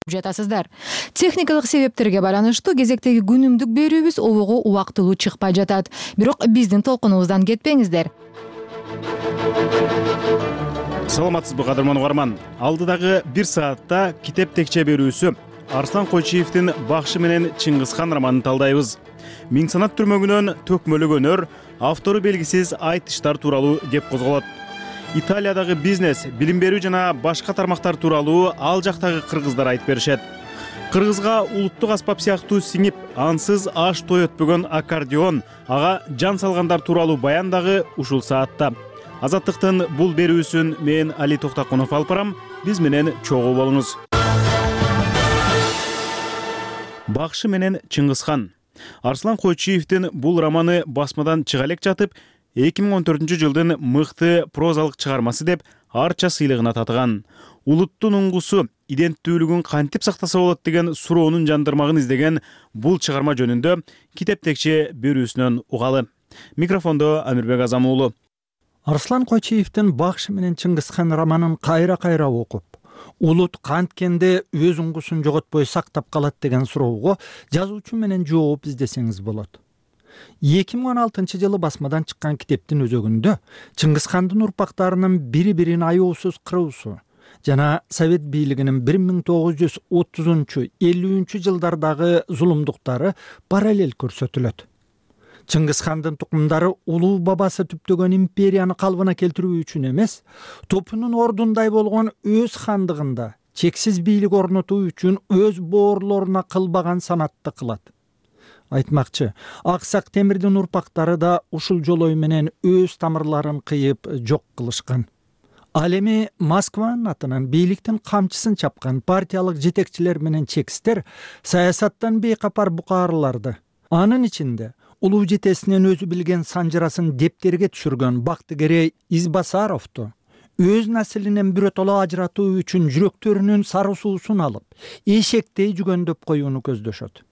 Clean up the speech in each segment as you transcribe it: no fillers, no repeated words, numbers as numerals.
жатасыздар. Техникалык себептерге байланыштуу кезектеги күнүмдүк берүүбүз обого убактылуу чыкпай жатат. Бирок биздин толкунубуздан кетпеңиздер. Саламатсызбы кадырман угарман. Алдыдагы 1 саатта китеп текче берүүсү Арслан Койчиевдин Бакшы менен Чыңгызхан романын талдайбыз. Миң санат түрмөгүнөн төкмөлүк өнөр, автору белгисиз айтыштар тууралуу кеп козголот. Италиядагы бизнес, билим берүү жана башка тармактар тууралуу ал жактагы кыргыздар айтып беришет. Кыргызга улуттук аспап сыяктуу сиңип, ансыз аш той өтпөгөн аккордеон, ага жан салгандар тууралуу баян дагы ушул саатта. Азаттыктын бул берүүсүн мен Али Токтакунов алып барам. Биз менен чогуу болуңуз. Бакшы менен Чыңгызхан. Арслан Койчиевдин бул романы басмадан чыга элек жатып, 2014-жылдын мыкты прозалык чыгармасы деп арча сыйлыгына татыган. Улуттун уңгусу, иденттүүлүгүн кантип сактаса болот деген суроонун жандырмагын издеген бул чыгарма жөнүндө китеп текче берүүсүнөн угалы. Микрофондо Амирбек Азам уулу. Арслан Койчиевдин Бакшы менен Чыңгызхан романын кайра окуп, улут канткенде өз уңгусун жоготпой сактап калат деген суроого жазуучу менен жооп издесеңиз болот. 2016-жылы басмадан чыккан китептин өзөгүндө Чыңгызхандын урпактарынын бири-бирин аяусуз кыруусу жана Совет бийлигинин 1930-50 жылдардагы зулумдуктары параллель көрсөтүлөт. Чыңгызхандын тукумдары улуу бабасы түптөгөн империяны калыбына келтирүү үчүн эмес, топунун ордундай болгон өз хандыгында чексиз бийлик орнотуу үчүн өз боорлоруна кылбаган санатты кылат. Айтмакчы, Аксак Темирдин урпактары да ушул жолой менен өз тамырларын кыйып жок кылышкан. Ал эми Москванын атынан бийликтин камчысын чапкан партиялык жетекчилер менен чекистер саясаттан бейкапар букаарыларды, анын ичинде улуу жетесинен өзү билген санжырасын дептерге түшүргөн Бактыгерей Избасаровду өз наслинен биротоло ажыратуу үчүн жүрөктөрүнүн сары суусун алып, эшектей жүгөндөп коюуну көздөшөт.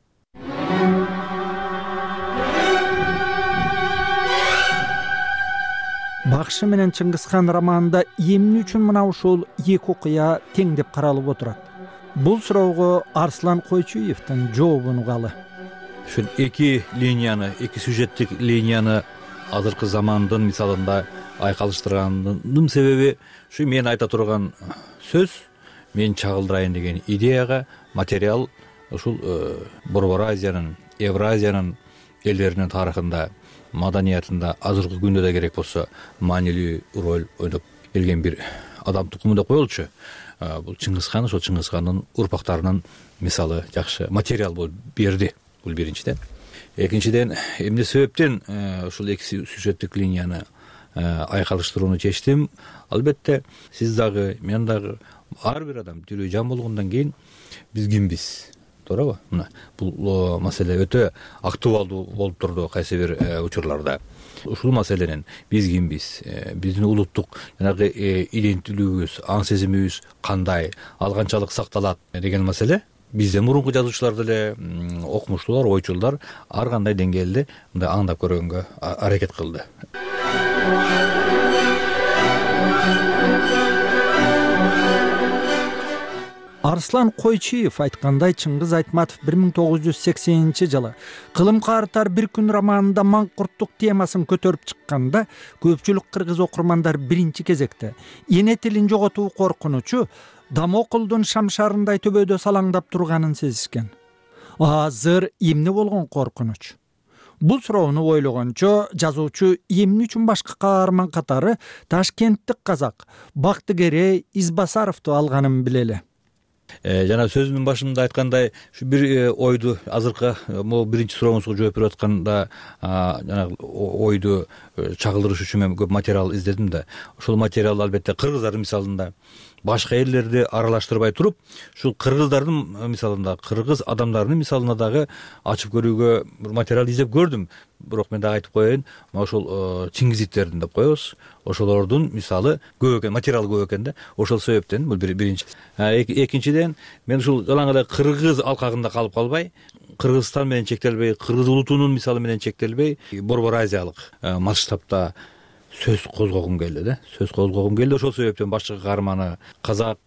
Бакшы менен Чыңгызхан романында эмне үчүн мына ушул эки окуя тең деп каралып отурат? Бул суроого Арслан Койчиевдин жообун угалы. Ушул эки линияны, эки сюжеттик линияны азыркы замандын мисалында айкалыштырганымдын себеби ушу мен айта турган сөз, мен чагылдырайын деген идеяга материал ушул Борбор Азиянын, Евразиянын элдеринин тарыхында, маданиятында азыркы күндө да керек болсо маанилүү роль ойноп келген бир адам тукуму деп коелучу. Бул Чыңгызхан, ошол Чыңгызхандын урпактарынын мисалы жакшы материал болуп берди. Бул биринчиден. Экинчиден, эмне себептен ушул эки сюжеттик линияны айкалыштырууну чечтим? Албетте, сиз дагы, мен дагы ар бир адам тирүү жан болгондон кийин биз кимбиз? Туурабы? Мына бул маселе өтө актуалдуу болуп турду кайсы бир учурларда. Ушул маселенин биз кимбиз? Биздин улуттук жанагы иденттүүлүгүбүз, аң сезимибиз кандай, ал канчалык сакталат деген маселе бизден мурунку жазуучулар деле, окумуштуулар, ойчулдар ар кандай деңгээлде мындай аңдап көргөнгө аракет кылды. Арслан Койчиев айткандай, Чыңгыз Айтматов 1980-жылы Кылым картар бир күн романында маңкурттук темасын көтөрүп чыкканда, көпчүлүк кыргыз окурмандар биринчи кезекте эне тилин жоготуу коркунучу Дамокулдун шамшарындай төбөдө салаңдап турганын сезишкен. Азыр эмне болгон коркунуч? Бул суроону ойлогончо жазуучу эмне үчүн башка каарман катары Ташкенттик казак Бактыгерей Избасаровду алганын билели. Жана сөзүнүн башында айткандай, ушу бир ойду азыркы могу биринчи сурооңузга жооп берип атканда жана ойду чагылдырыш үчүн мен көп материал издедим да. Ошол материал албетте кыргыздардын мисалында башка элдерди аралаштырбай туруп, ушул кыргыздардын мисалында, кыргыз адамдарынын мисалына дагы ачып көрүүгө бир материал издеп көрдүм. Бирок мен дагы айтып коеюн, ошол Чингизиттердин деп коебуз. Ошолордун мисалы көп экен, материал көп экен да. Ошол себептен бул биринчи. Экинчиден, мен ушул жалаң эле кыргыз алкагында калып калбай, Кыргызстан менен чектелбей, кыргыз улутунун мисалы менен чектелбей, Борбор Азиялык масштабта сөз козгогум келди да. Сөз козгогум келди. Ошол себептен башкы каарманы казак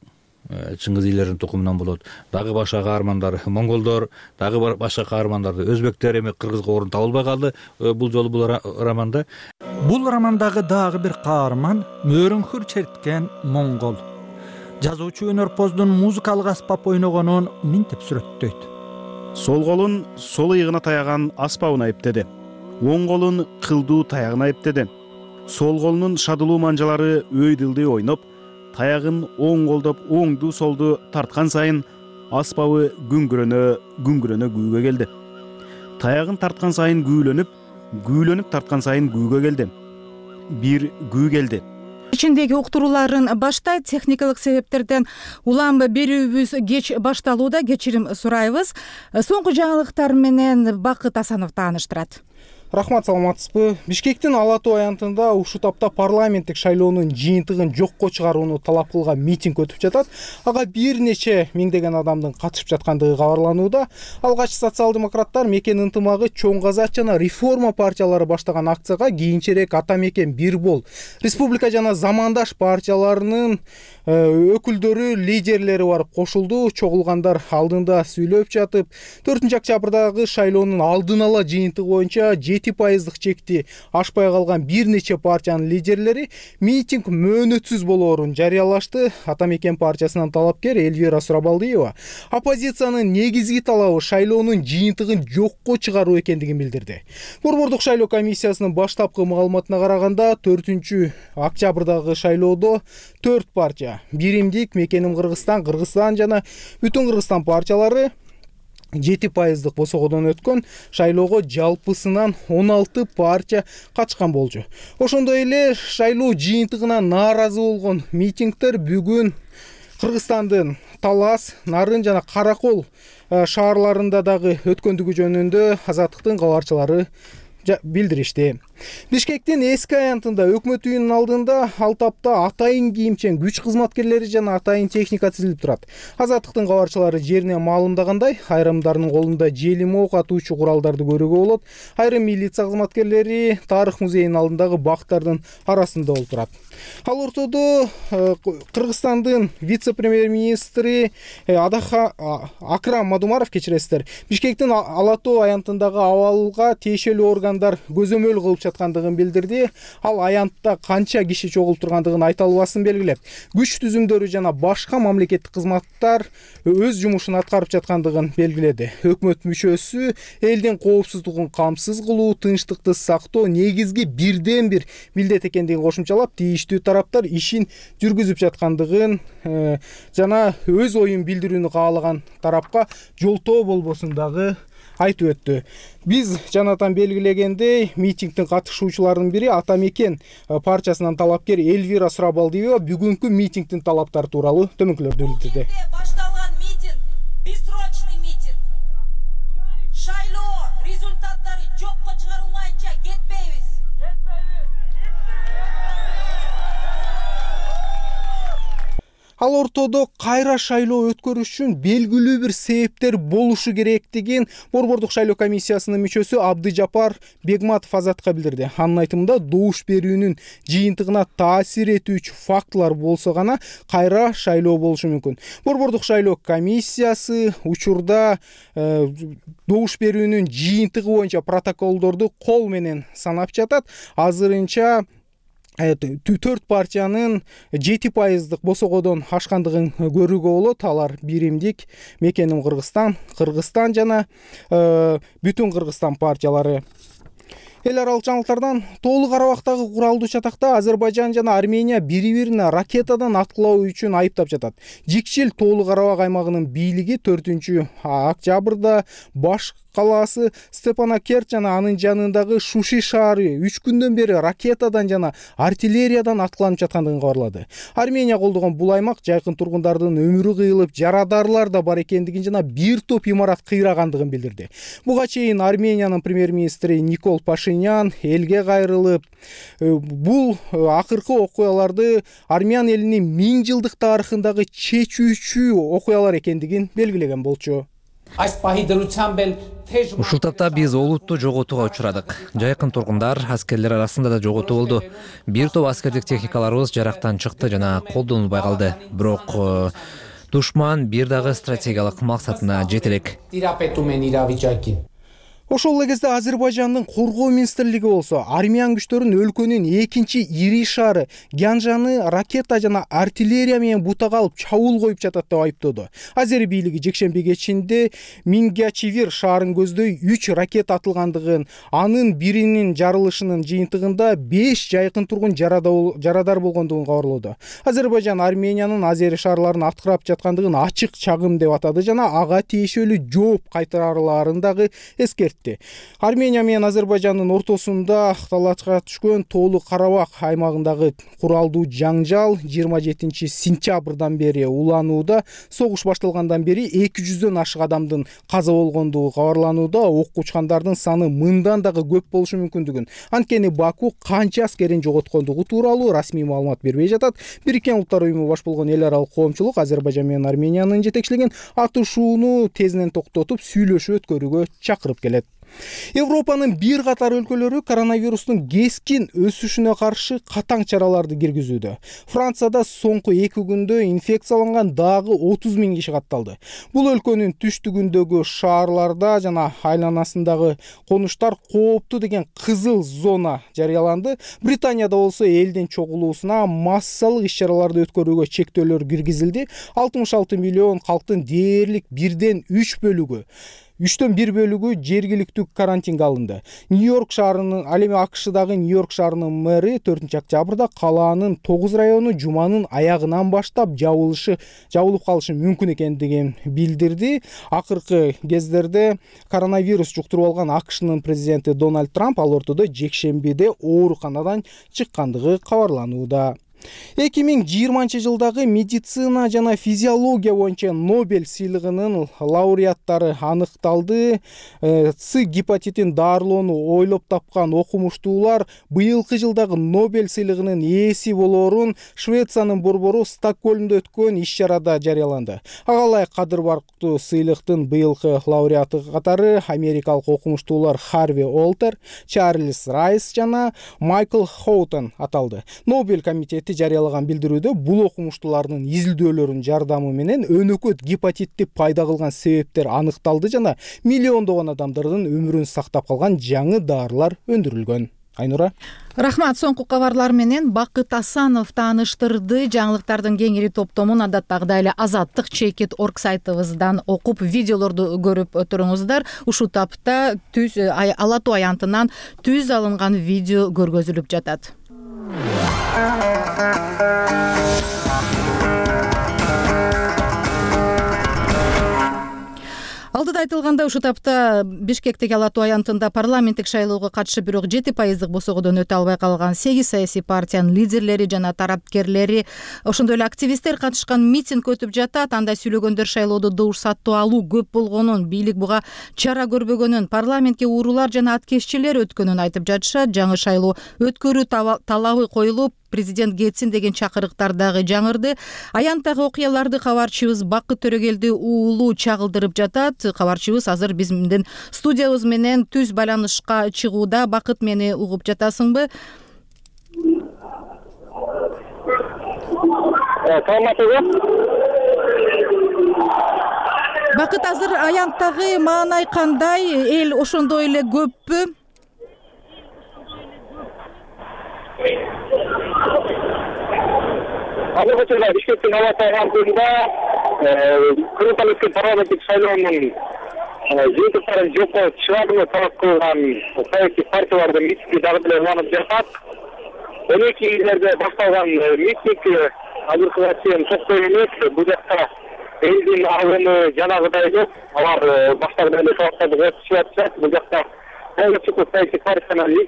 Чыңгыз ийлердин тукумунан болот. Дагы башка каармандар монголдор, дагы башка каармандарды өзбектер, эми кыргызга орун табылбай калды бул жолу бул романда. Бул романдагы дагы бир каарман мөөрөңкүр черткен монгол. Жазуучу өнөрпоздун музыкалык аспап ойногонун минтип сүрөттөйт. Сол колун сол ыйыгына таяган аспабын айыптеди. Оң колун кылдуу таягын айыптеди. Сол колунун шадылуу манжалары өйдүлдүй ойноп, таягын оң колдоп оңду солду тарткан сайын аспабы күңгүрөнө күүгө келди. Таягын тарткан сайын күүлөнүп тарткан сайын күүгө келди. Бир күү келди. Ичиндеги уктурууларын баштайт. Техникалык себептерден улам берүүбүз кеч башталууда, кечирим сурайбыз. Соңку жаңылыктар менен Бакыт Асанов тааныштырат. Рахмат, саламатсызбы? Бишкектин Ала Тоо аянтында ушул тапта парламенттик шайлоонун жыйынтыгын жокко чыгарууну талап кылган митинг өтүп жатат. Ага бир нече миңдеген адамдын катышып жаткандыгы кабарланууда. Алгач социал-демократтар Мекен ынтымагы, Чоң Казак жана Реформа партиялары баштаган акцияга кийинчерээк Ата Мекен Бир Бол, Республика жана Замандаш партияларынын өкүлдөрү, лидерлери барып кошулду. Чогулгандар алдында сүйлөп жатып, 4 октябрдагы шайлоонун алдын ала жыйынтыгы боюнча 7% чекти ашпай калган бир нече партиянын лидерлери митинг мөөнөтсүз болоорун жарыялашты. Ата Мекен партиясынын талапкер Эльвира Сурабалдиева оппозициянын негизги талабы шайлоонун жыйынтыгын жокко чыгаруу экендигин билдирди. Борбордук шайлоо комиссиясынын баштапкы маалыматына караганда 4 октябрдагы шайлоодо 4 партия Биримдик, Мекеним Кыргызстан, Кыргызстан жана Бүтүн Кыргызстан партиялары 7% босогодон өткөн шайлоого жалпысынан 16 партия катышкан болчу. Ошондой эле шайлоо жыйынтыгына нааразы болгон митингдер бүгүн Кыргызстандын Талас, Нарын жана Каракол шаарларында дагы өткөндүгү жөнүндө Азаттыктын кабарчылары билдиришти. Бишкектин эски аянтында өкмөт үйүнүн алдында ал тапта атайын кийимчен күч кызматкерлери жана атайын техника тизилип турат. Азаттыктын кабарчылары жерине маалымдагандай, айрымдарынын колунда желим ок атуучу куралдарды көрүүгө болот. Айрым милиция кызматкерлери Тарых музейинин алдындагы бактардын арасында олтурат. Ал ортодо Кыргызстандын вице-премьер-министри Акрам Мадумаров, кечиресиздер, Бишкектин Ала Тоо аянтындагы абалга тиешелүү органдар көзөмөл кылып жаткандыгын билдирди. Ал аянтта канча киши чогултургандыгын айта албасын белгилеп, күч түзүмдөрү жана башка мамлекеттик кызматтар өз жумушун аткарып жаткандыгын белгиледи. Өкмөт мүчөсү элдин коопсуздугун камсыз кылуу, тынчтыкты сактоо негизги бирден бир милдет экендигин кошумчалап, тийиштүү тараптар ишин жүргүзүп жаткандыгын жана өз оюн билдирүүнү каалаган тарапка жолтоо болбосун дагы айтып өттү. Биз жанатан белгилегендей, митингдин катышуучуларынын бири Ата Мекен партиясынын талапкер Эльвира Сурабалдиева бүгүнкү митингдин талаптары тууралуу төмөнкүлөрдү билдирди. Башталган митинг бессрочный митинг. Шайлоо результаттары жокко чыгарылмайынча кетпейбиз. Ал ортодо кайра шайлоо өткөрүш үчүн белгилүү бир себептер болушу керектигин Борбордук шайлоо комиссиясынын мүчөсү Абдыжапар Бегматов Азатка билдирди. Анын айтымында, добуш берүүнүн жыйынтыгына таасир этүүчү фактылар болсо гана кайра шайлоо болушу мүмкүн. Борбордук шайлоо комиссиясы учурда добуш берүүнүн жыйынтыгы боюнча протоколдорду кол менен санап жатат. Азырынча 4 партиянын 7% босогодон ашкандыгын көрүүгө болот. Алар Биримдик, Мекеним Кыргызстан, Кыргызстан жана Бүтүн Кыргызстан партиялары. Эл аралык жаңылыктардан Тоолу Карабактагы куралдуу чатакта Азербайжан жана Армения бири-бирине ракетадан аткылоо үчүн айыптап жатат. Жикчил Тоолу Карабак аймагынын бийлиги 4 октябрда баш калаасы Степанакерт жана анын жанындагы Шуши шаары 3 күндөн бери ракетадан жана артиллериядан аткыланып жаткандыгын кабарлады. Армения колдогон бул аймак жайкын тургундардын өмүрү кыйылып, жарадарлар да бар экендигин жана бир топ имарат кыйрагандыгын билдирди. Буга чейин Армениянын премьер-министри Никол Пашинян элге кайрылып, бул акыркы окуяларды армян элинин 1000 жылдык тарыхындагы чечүүчү окуялар экендигин белгилеген болчу. Ушул тапта биз олутту жоготууга учурадык. Жайкын тургундар, аскерлер арасында да жоготуу болду. Бир топ аскердик техникаларыбыз жарактан чыкты жана колдонулбай калды. Бирок Душман бир дагы стратегиялык максатына жете элек. Ошол эле кезде Азербайжандын коргоо министрлиги болсо армиян күчтөрүн өлкөнүн экинчи ири шаары Гянжаны ракета жана артиллерия менен бутага алып чабуул коюп жатат деп айыптоодо. Азер бийлиги жекшемби кечинде Мингячевир шаарын көздөй 3 ракета атылгандыгын, анын биринин жарылышынын жыйынтыгында 5 жайкын тургун жарадар болгондугун кабарлоодо. Азербайжан Армениянын Азери шаарларын аткарап жаткандыгын ачык чагым деп атады жана ага тиешелүү жооп кайтарарларын дагы эскертти. Армения менен Азербайжандын ортосунда талашка түшкөн Тоолу Карабак аймагындагы куралдуу жаңжал 27 сентябрдан бери уланууда. Согуш башталгандан бери 200дөн ашык адамдын каза болгондугу кабарланууда. Ок учкандардын саны мындан дагы көп болушу мүмкүндүгүн, анткени Баку канча аскерин жоготкондугу тууралуу расмий маалымат бербей жатат. Бириккен Улуттар уюму баш болгон эл аралык коомчулук Азербайжан менен Армениянын жетекчилигин атышууну тезинен токтотуп сүйлөшүү өткөрүүгө чакырып келет. Европанын бир катар өлкөлөрү коронавирустун кескин өсүшүнө каршы катаң чараларды киргизүүдө. Францияда соңку 2 күндө инфекцияланган дагы 30 000 киши катталды. Бул өлкөнүн түштүгүндөгү шаарларда жана айланасындагы конуштар кооптуу деген кызыл зона жарыяланды. Британияда болсо элдин чогулуусуна массалык иш-чараларды өткөрүүгө чектөөлөр киргизилди. 66 миллион калктын дээрлик 1/3 бөлүгү 3/1 бөлүгү жергиликтүү карантинге алынды. Нью-Йорк шаарынын, ал эми АКШдагы Нью-Йорк шаарынын мэри 4 октябрда калаанын 9 району жуманын аягынан баштап жабылып калышы мүмкүн экендигин билдирди. Акыркы кездерде коронавирус жуктуруп алган АКШнын президенти Дональд Трамп ал ортодо жекшембиде ооруканадан чыккандыгы кабарланууда. 2020-жылдагы медицина жана физиология боюнча Нобель сыйлыгынын лауреаттары аныкталды. С гепатитин дарылоону ойлоп тапкан окумуштуулар быйылкы жылдагы Нобель сыйлыгынын ээси болоорун Швециянын борбору Стокгольмдо өткөн иш-чарада жарыяланды. Ага ылайык кадыр барктуу сыйлыктын быйылкы лауреаты катары америкалык окумуштуулар Харви Олтер, Чарльз Райс жана Майкл Хоутон аталды. Нобель комитети жарыялаган билдирүүдө бул окумуштуулардын изилдөөлөрүнүн жардамы менен өнөкөт гепатитти пайда кылган себептер аныкталды жана миллиондогон адамдардын өмүрүн сактап калган жаңы дарылар өндүрүлгөн. Айнура. Рахмат. Соңку кабарлар менен Бакыт Асанов тааныштырды. Жаңылыктардын кеңири топтомун адаттагыдай эле azattik.org сайтыбыздан окуп, видеолорду көрүп туруңуздар. Ушул тапта Ала Тоо аянтынан түз алынган видео көргөзүлүп жатат. Алдыда айтылгандай, ушул тапта Бишкектеги Ала Тоо аянтында парламенттик шайлоого катышып, бирок 7% босогодон өтө албай калган 8 саясий партиянын лидерлери жана тараптекерлери, ошондой эле активисттер катышкан митинг өтүп жатат. Анда сүйлөгөндөр шайлоодо добуш саттуу алуу көп болгонун, бийлик буга чара көрбөгөнүн, парламентке уурулар жана аткезчилер өткөнүн айтып жатышат. Жаңы шайлоо өткөрүү талабы коюлуп, президент кетсин деген чакырыктар дагы жаңырды. Аянттагы окуяларды кабарчыбыз Бакыт Төрөгелди уулу чагылдырып жатат. Кабарчыбыз азыр биздин студиябыз менен түз байланышка чыгууда. Бакыт, мени угуп жатасыңбы? Бакыт, азыр аянттагы маанай кандай? Эл ошондой эле көппү? Азыркыча Бишкектин Ала Тоо аянтында кыргызстан өткөн парламенттик шайлоонун жыйынтыктарын жокко чыгарууну талап кылган саясий партиялардын митинги дагы деле уланып жатат. 12 ийлерде башталган митинг азыркыга чейин токтой эмес. Бул жакта элдин агымы жанагыдай эле, алар баштагыдай эле талаптарды көтөрүп жатышат. Бул жакта саясий партиянын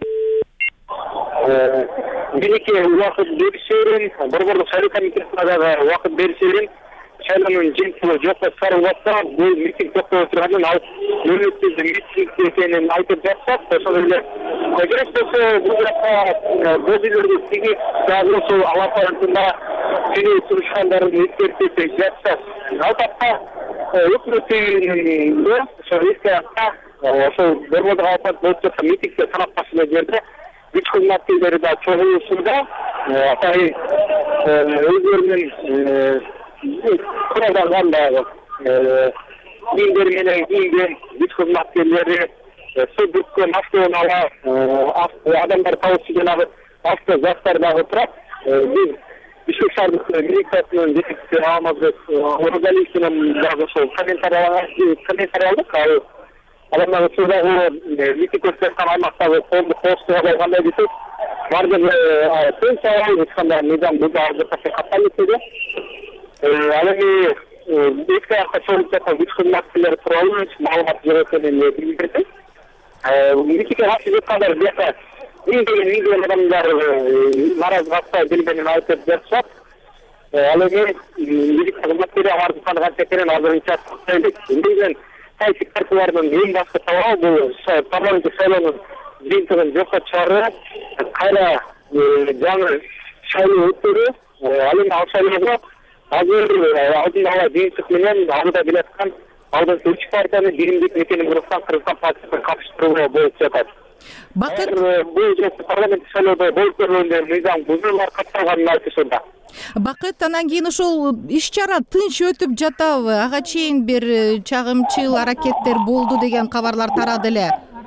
бийликке убакыт беришерин, борбордук шайлоо комитетине дагы убакыт беришерин, шайлоонун жыйынтыгы жокко чыгарылып атса, бул митинг токтоп турганын, ал мөөнөтсүз митинг экенин айтып жатышат. Ошол эле керек болсо бул жакта көзүлөрдү тигип, дагы ушул Ала Тоо аянтында сүйлөй турушкандарын эскертип жатышат. Албатта өкмөттүн ошол эски аянтта ошол борбордук аппарат болуп жаткан митингде тарап башына жерде күч кызматкерлери да чогулуусунда, атайын өзлөрүнүн куралган дагы кийимдери менен кийинген күч кызматкерлери суу бүрткөн автоунаа адамдар табылчу жанагы автозактар дагы турат. Биз Бишкек шаардык милициясынын жетекчиси Алмазбек Оразалиев менен дагы ошол комментарий алдык. Адамдар ушундагы митинг өткөрүлгөн аймактагы коомдук коопсуздугу кандай десек, бардыгы тынч эч кандай мыйзам бузуу катталып. Ал эми эки жакка чогулуп жаткан күч кызматкерлери тууралуу маалымат жок экенин билдирди. Митингге каршы жаткандар бияка миңдеген адамдар нааразычылык билгенин айтып жатышат. Ал эми милиция кызматкери аларды таныган секерин азырынча тактайбыз. Негизинен саясий партиялардын эң башкы талабы бул парламенттик шайлоонун жыйынтыгын жокко чыгарып, кайра жаңы шайлоо өткөрүү. Ал эми ал шайлоого азыр алдын ала жыйынтык менен алдыда келаткан алдыңкы 3 партиянын биримдик экенин Кыргызстан партиясын катыштырууга болуп жатат. Бакыт бул жолку парламенттик шайлоодо бой көргөндө мыйзам бузуулар катталганын айтышууда. Бакыт анан кийин ошол иш-чара тынч өтүп жатабы? Ага чейин бир чагымчыл аракеттер болду деген кабарлар тарады эле.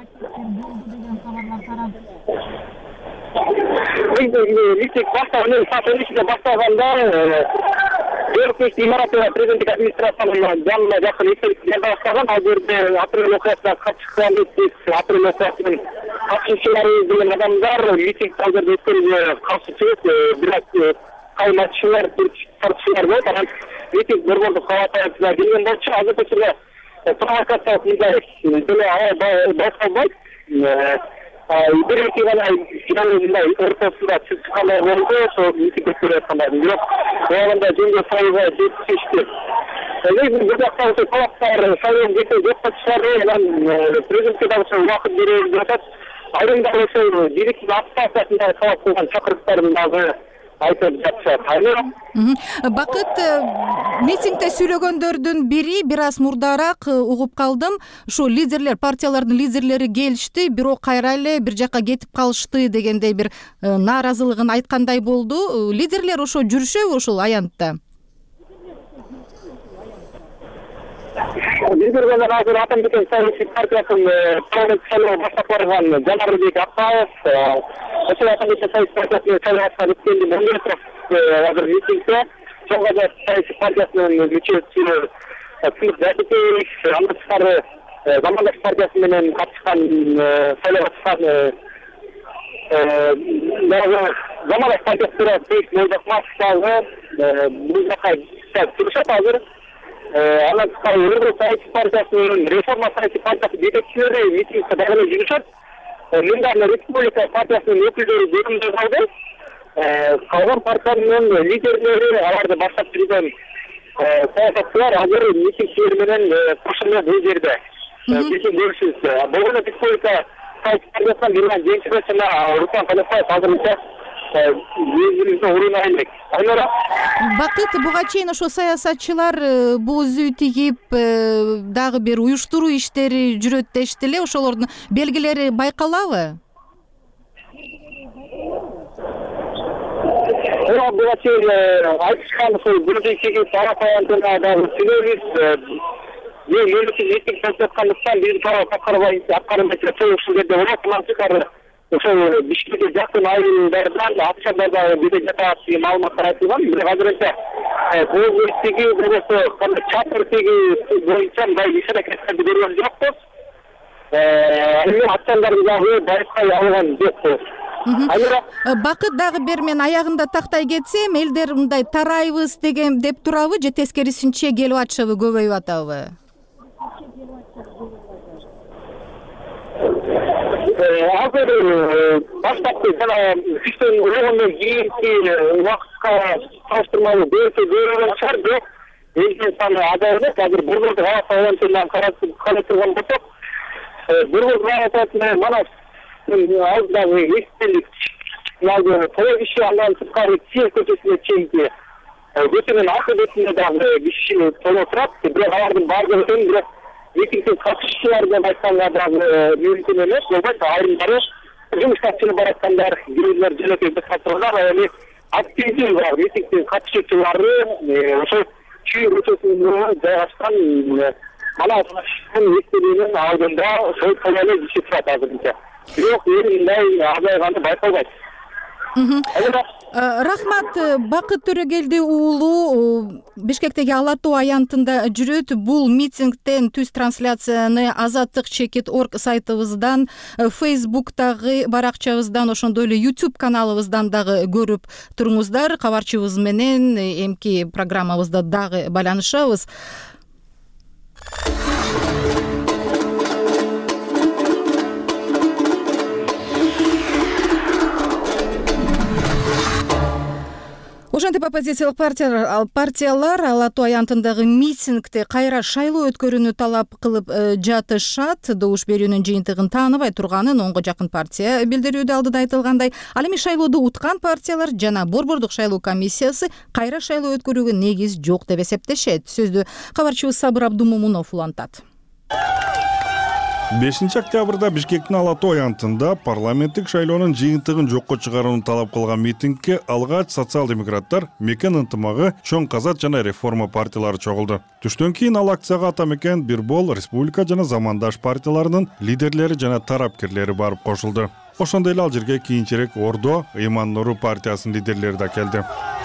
Митинг башталганда Жергиликтүү имараты президенттик администрациянын жанына жакын эстелик башталган. Ал жерде апрель окуясына катышкан апрель окуясынын катышуучулары деген адамдар митинг ал жерде өткөрүүгө каршы чыгып, бирок кайнатчылар, тартышуулар болуп, анан митинг борбордук кабатына келген болчу. Азыркы учурда провокациялык мыйзам деле башталбайт. Бир-эки гана мындай ортосунда чыккандар болду, ошол митинг өткөрүп аткандар. Бирок оягында жөнгө салууга жетишти. Негизи бул жакта ошо талаптар шайлоонун жокко чыгарды, анан президентке дагы ошол убакыт беребиз деп атат. Айрымдар ошол директив акциясында талап кылган чакырыктарын дагы айтып жатышат. Бакыт, митингде сүйлөгөндөрдүн бири бир аз мурдараак угуп калдым. Ушу лидерлер, партиялардын лидерлери келишти, бирок кайра эле бир жакка кетип калышты дегендей бир нааразылыгын айткандай болду. Лидерлер ошо жүрүшөбү ошол аянтта? Лидерлер азыр Атамбекен саясий партиясынын парламенттик шайлоого баштап барган Жанарбек Акаев, ошол Атамбекен саясий партиясынын шайлоосуна өткөндөн Мамедов азыр митингде, Чоң Азат саясий партиясынын мүчөсү Тимур Жакипович, андан тышкары Замандаш партиясы менен катышкан шайлоого чыккан Замандаш партиясы Сейит Мойдокматов дагы бул жака чыгышат азыр. Андан тышкары Өргө саясий партиясынын реформа саясий партиясы жетекчилери митингде дагы эле жүрүшөт. Мындан Республика партиясынын өкүлдөрү бөлүмдө калды. Калган партиянын лидерлери, аларды баштап жүргөн саясатчылар азыр митингчилер менен кошуна бул жерде. Биздин көрүшүбүз. Болгону Республика саясий партиясынан Мирзан Жеңчебек жана Руслан Калепбаев азырынча өзүбүздүн орунга элек. Бакыт, буга чейин ошо саясатчылар бул үзүү тигип дагы бир уюштуруу иштери жүрөт дешти эле. Ошолордун белгилери байкалабы? Буга чейин айтышкан ошол өзүү тигип аракаянтына дагы сүйлөбүз. Мемлекеттик митинг өтүп аткандыктан биздин тарап аткарылбайт ошол жерде болот. Андан тышкары ошол Бишкекке жакын айылдардан акчалар дагы биде жатат деген маалыматтар айтылган. Бирок азырынча көзүтүгү болсо кандай чатыртыгы боюнча мындай иш аракеттерди көргөн жокпуз. Эми акчаларды дагы байкай алган жокпуз. Бакыт, дагы бир мен аягында тактай кетсем, элдер мындай тарайбыз деген деп турабы же тескерисинче келип атышабы, көбөйүп атабы? Азыр баштапкы жана күчтөн болгондон кийинки убакытка салыштырмалуу көбөйгөн чыгар, бирок элдин саны азайып эмес. Азыр борбордук аба салыштырмадан карап турган болсок, борбордук аба салыштырма Манас алдыдагы эстелик той киши, андан тышкары Сиев көчөсүнө чейинки көчөнүн аркы бетинде дагы киши толо турат. Бирок алардын баардыгы тең, бирок митингге катышуучулар деп айтканга дагы мүмкүн эмес. Болбойт. Айрымдары жумушка чыгып бараткандар, бирөөлөр жөнөкөй катышкандар, эми активдүү бар митингдин катышуучулары ошол Чүй көчөсүндө жайгашкан мына мектебинин алдында ошол эле иши турат азырынча. Бирок мындай азайганы байкалбайт. Рахмат, Бакыт Төрөгелди уулу Бишкектеги Ала Тоо аянтында жүрөт. Бул митингден түз трансляцияны azatlyk.org сайтыбыздан, Facebook'тагы баракчабыздан, ошондой эле YouTube каналыбыздан дагы көрүп туруңуздар. Кабарчыбыз менен эмки программабызда дагы байланышабыз. Ошентип оппозициялык партиялар Ала Тоо аянтындагы митингде кайра шайлоо өткөрүүнү талап кылып жатышат. Добуш берүүнүн жыйынтыгын тааныбай турганын 10го жакын партия билдирүүдө алдыда айтылгандай. Ал эми шайлоодо уткан партиялар жана Борбордук шайлоо комиссиясы кайра шайлоо өткөрүүгө негиз жок деп эсептешет. Сөздү кабарчыбыз Сабыр Абдумомунов улантат. 5 октябрда Бишкектин Ала Тоо аянтында парламенттик шайлоонун жыйынтыгын жокко чыгарууну талап кылган митингге алгач социал-демократтар, Мекен ынтымагы, Чоң Казат жана Реформа партиялары чогулду. Түштөн кийин ал акцияга Ата Мекен, Бирбол, Республика жана Замандаш партияларынын лидерлери жана тарапкерлери барып кошулду. Ошондой эле ал жерге кийинчерээк Ордо, Ыйман Нуру партиясынын лидерлери да келди.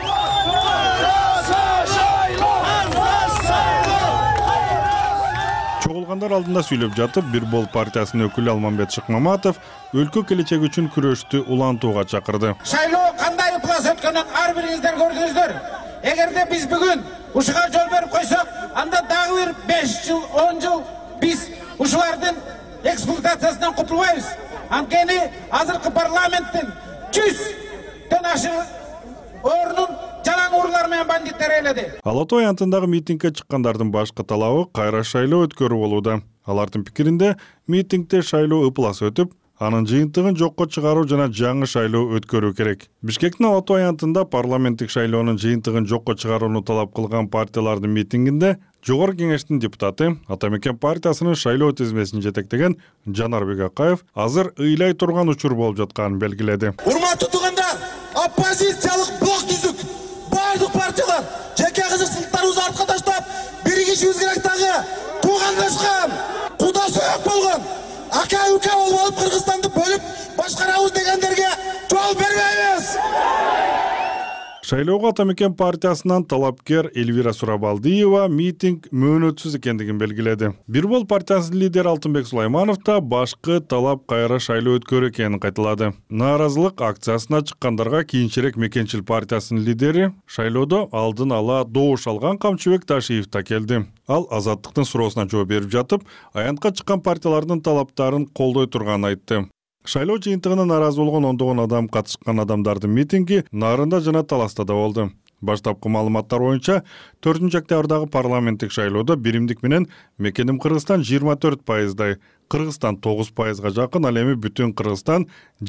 Чогулгандар алдында сүйлөп жатып, Бирбол партиясынын өкүлү Алмамбет Шыкмаматов өлкө келечеги үчүн күрөштү улантууга чакырды. Шайлоо кандай ыплас өткөнүн ар бириңиздер көрдүңүздөр. Эгерде биз бүгүн ушуга жол берип койсок, анда дагы бир 5 жыл, 10 жыл биз ушулардын эксплуатациясынан кутулбайбыз. Анткени азыркы парламенттин 100дөн ашык орнун жалаң урлар менен бандиттер ээледи. Ала Тоо аянтындагы митингге чыккандардын башкы талабы кайра шайлоо өткөрүү болууда. Алардын пикиринде митингде шайлоо ыплас өтүп, анын жыйынтыгын жокко чыгаруу жана жаңы шайлоо өткөрүү керек. Бишкектин Ала Тоо аянтында парламенттик шайлоонун жыйынтыгын жокко чыгарууну талап кылган партиялардын митингинде Жогорку кеңештин депутаты, Ата Мекен партиясынын шайлоо тизмесин жетектеген Жанарбек Акаев азыр ыйлай турган учур болуп жатканын белгиледи. Урматтуу туугандар, оппозициялык блок түздүк. Бардык партиялар жеке кызыкчылыктарыбызды артка таштап, биригишибиз керек дагы. Туугандашкан, куда сөөк болгон, ака-ука болуп алып Кыргызстанды бөлүп башкарабыз дегендерге жол бербейбиз. Шайлоого Ата Мекен партиясынан талапкер Эльвира Сурабалдиева митинг мөөнөтсүз экендигин белгиледи. Бирбол партиясынын лидери Алтынбек Сулайманов да башкы талап кайра шайлоо өткөрүү экенин кайталады. Нааразылык акциясына чыккандарга кийинчерээк Мекенчил партиясынын лидери шайлоодо алдын ала добуш алган Камчыбек Ташиев да келди. Ал Азаттыктын суроосуна жооп берип жатып, аянтка чыккан партиялардын талаптарын колдой турганын айтты. Шайлоо жыйынтыгына нааразы болгон ондогон адам катышкан адамдардын митинги Нарында жана Таласта да болду. Баштапкы маалыматтар боюнча 4 октябрдагы парламенттик шайлоодо биримдик менен Мекеним Кыргызстан 24%, Кыргызстан 9%га жакын, ал эми бүтүн Кыргызстан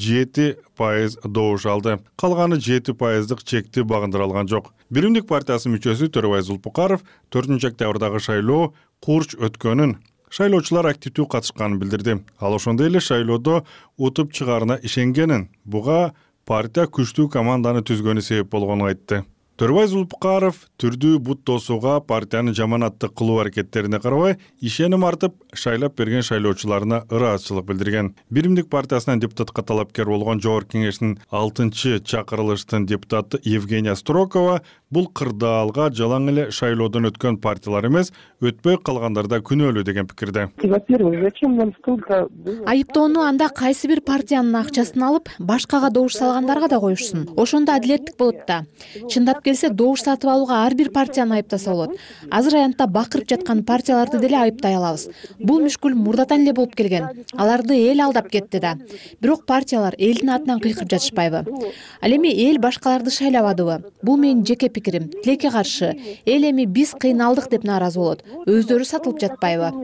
7% добуш алды. Калганы 7%дык чекти багындырылган жок. Биримдик партиясынын мүчөсү Төрөбай Зулпукаров 4 октябрдагы шайлоо курч өткөнүн, шайлоочулар активдүү катышканын билдирди. Ал ошондой эле шайлоодо утуп чыгаарына ишенгенин, буга партия күчтүү команданы түзгөнү себеп болгонун айтты. Төрөбай Зулпукаров түрдүү бут тосууга, партиянын жаманаттык кылуу аракеттерине карабай, ишеним артып, шайлап берген шайлоочуларына ыраазычылык билдирген. Биримдик партиясынан депутатка талапкер болгон Жогорку кеңештин 6-чакырылыштын депутаты Евгения Строкова бул кырдаалга жалаң эле шайлоодон өткөн партиялар эмес, өтпөй калгандарда күнөөлүү деген пикирде. Айыптоону анда кайсы бир партиянын акчасын алып, башкага добуш салгандарга да коюшсун. Ошондо адилеттик болот да. Чындап келсе, добуш сатып алууга ар бир партияны айыптаса болот. Азыр аянтта бакырып жаткан партияларды деле айыптай алабыз. Бул мүшкүл мурдатан эле болуп келген. Аларды эл алдап кетти да. Бирок партиялар элдин атынан кыйкырып жатышпайбы? Ал эми эл башкаларды шайлабадыбы? Бул менин жеке пикирим. Тилекке каршы, эл эми биз кыйналдык деп нааразы болот. Өздөрү сатылып жатпайбы?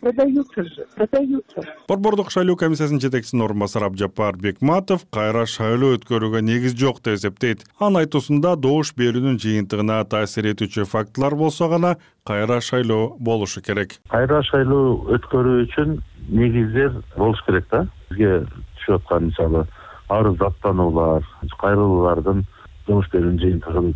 Борбордук шайлоо комиссиясынын жетекчисинин орун басары Абжапар Бекматов кайра шайлоо өткөрүүгө негиз жок деп эсептейт. Анын айтуусунда добуш берүүнүн жыйынтыгына таасир этүүчү фактылар болсо гана кайра шайлоо болушу керек. Кайра шайлоо өткөрүү үчүн негиздер болуш керек да. Бизге түшүп аткан мисалы арыз даттануулар, кайрылуулардын добуш берүүнүн жыйынтыгын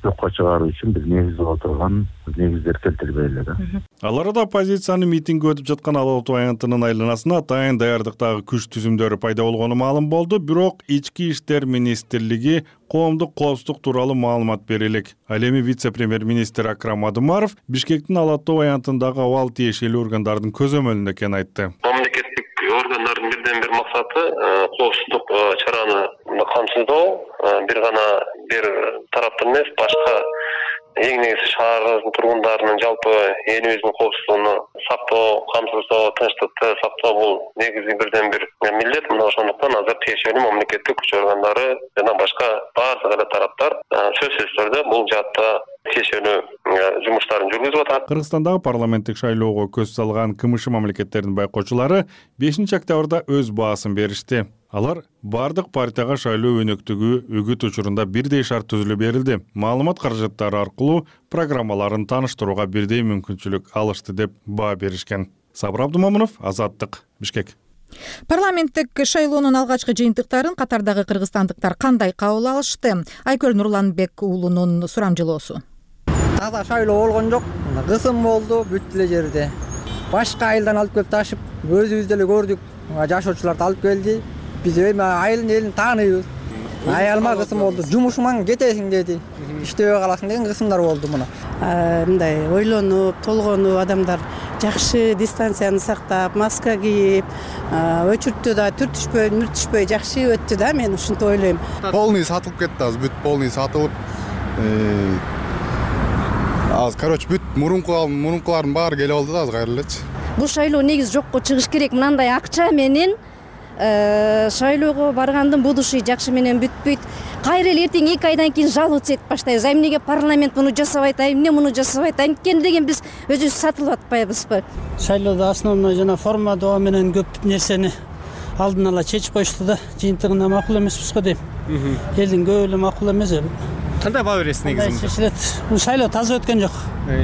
жокко чыгаруу үчүн биз негизделип отурган негиздер келтирбей эле да. Ал арада оппозициянын митинги өтүп жаткан Ала Тоо аянтынын айланасына атайын даярдыктагы күч түзүмдөрү пайда болгону маалым болду. Бирок Ички иштер министрлиги коомдук коопсуздук тууралуу маалымат бере элек. Ал эми вице-премьер-министр Акрам Адымаров Бишкектин Ала Тоо аянтындагы абал тиешелүү органдардын көзөмөлүндө экенин айтты. Мамлекеттик органдардын бирден бир максаты коопсуздук чараны камсыздоо, бир гана бир тараптан эмес, башка эң негизи шаарыбыздын тургундарынын жалпы элибиздин коопсуздугун сактоо, камсыздоо, тынчтыкты сактоо бул негизи бирден бир милдет. Мына ошондуктан азыр тиешелүү мамлекеттик күч органдары жана башка баардык эле тараптар сөзсүз түрдө бул жаатта тиешелүү жумуштарын жүргүзүп атат. Кыргызстандагы парламенттик шайлоого көз салган КМШ мамлекеттеринин байкоочулары 5-октябрда өз баасын беришти. Алар бардык партияга шайлоо өнөктүгү үгүт учурунда бирдей шарт түзүлүп берилди. Маалымат каражаттары аркылуу программаларын тааныштырууга бирдей мүмкүнчүлүк алышты деп баа беришкен. Сабыр Абдумомунов, Азаттык, Бишкек. Парламенттик шайлоонун алгачкы жыйынтыктарын катардагы кыргызстандыктар кандай кабыл алышты? Айкөл Нурланбек уулунун сурамжылоосу. Таза шайлоо болгон жок, кысым болду бүт эле жерде. Башка айылдан алып келип ташып, өзүбүз деле көрдүк. Жашоочуларды алып келди. Биз айылын элин тааныйбыз. Аялыма кысым болду. Жумушуңан кетесиң деди. Иштебей каласың деген кысымдар болду мына. Мындай ойлонуп, толгонуп адамдар жакшы дистанцияны сактап, маска кийип, өчүрттү да түртүшпөй жакшы өттү да, мен ушинтип ойлойм. Полный сатылып кетти, азыр бүт полный сатылып. Азыр, короче, бүт мурункулардын баары келип алды да, азыр кайра элечи. Бул шайлоо негизи жокко чыгыш керек. Мындай акча менен шайлоого баргандын будущий жакшы менен бүтпөйт. Кайра эле эртең 2 айдан кийин жаловаться этип баштайбыз. Эмнеге парламент муну жасабайт, эмне муну жасабайт? Анткени деген биз өзүбүз сатылып атпайбызбы? Шайлоодо основной жана формадоо менен көп нерсени алдын ала чечип коюшту да, жыйынтыгына макул эмеспиз го дейм. Элдин көп эле макул эмес. Кандай баа бересиз негизинде? Бул шайлоо таза өткөн жок.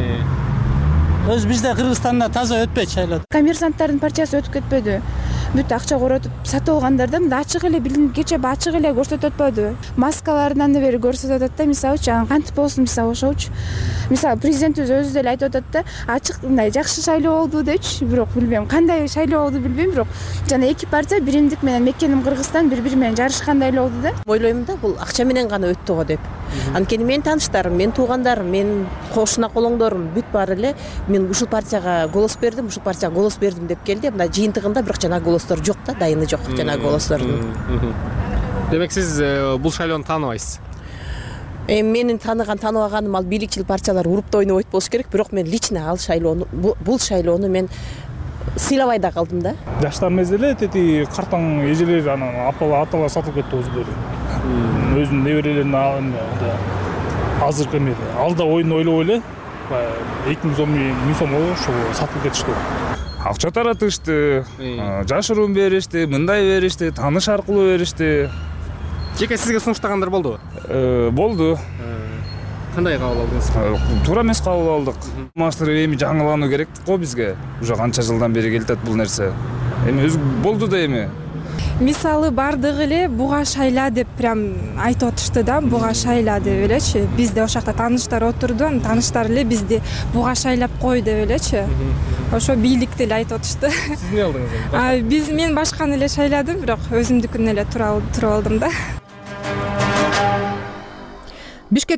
Өз бизде Кыргызстанда таза өтпөйт шайлоо. Коммерсанттардын партиясы өтүп кетпөдү. Бүт акча коротуп сатып алгандар да мындай ачык эле билинип кече ачык эле көрсөтүп атпадыбы? Маскаларын анда бери көрсөтүп атат да, мисалы үчүн кантип болсун, мисалы ошочу. Мисалы президентибиз өзү деле айтып атат да, ачык мындай жакшы шайлоо болду депчи, бирок билбейм кандай шайлоо болду билбейм, бирок жана эки партия биримдик менен Меккеним Кыргызстан бири менен жарышкандай эле болду да. Ойлойм да, бул акча менен гана өттү го деп. Анткени менин тааныштарым, менин туугандарым, менин кошуна колоңдорум бүт баары эле мен ушул партияга голос бердим, ушул партияга голос бердим деп келди. Мына жыйынтыгында бирок жана голостор жок да, дайыны жок жана голостордун. Демек сиз бул шайлоону тааныбайсыз? Менин тааныбаганым ал бийликчил партиялар урупта ойнобойт болуш керек, бирок мен лично ал шайлоону бул шайлоону мен сыйлабай да калдым да. Жаштар мезеле тети картаң эжелер анан аталар сатылып кетти өзүлөрү. Өзүнүн неберелерин азыркы эмеде алда оюн ойлоп эле 2000 сом ошо сатылып кетишти. Акча таратышты, жашыруун беришти, мындай беришти, тааныш аркылуу беришти. Жеке сизге сунуштагандар болдубу? Болду. Кандай кабыл алдыңыз? Туура эмес кабыл алдык. Мастер эми жаңылануу керек го бизге. Уже канча жылдан бери келатат бул нерсе. Эми өзү болду да эми. Мисалы бардыгы эле буга шайла деп прям айтып атышты да, буга шайла деп элечи. Бизде ошол жакта тааныштар отурду, тааныштар эле бизди буга шайлап кой деп элечи. Ошо бийлик деле айтып атышты. Сиз эмне алдыңыз? Мен башканы эле шайладым, бирок өзүмдүкүн эле туруп алдым да. Бишкек